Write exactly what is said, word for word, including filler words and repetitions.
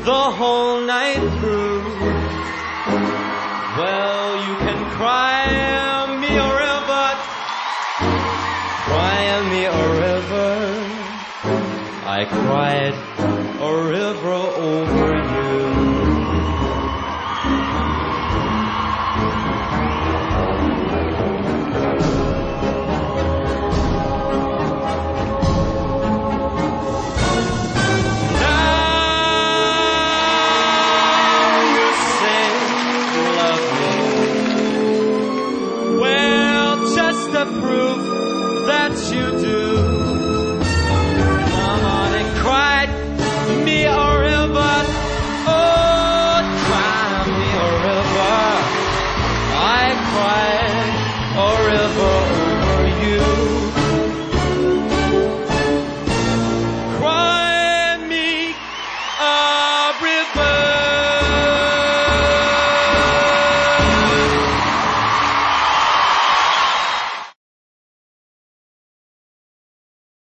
the whole night through. Well, you can cry me a river, cry me a river. I cried a river over you. The proof that you do.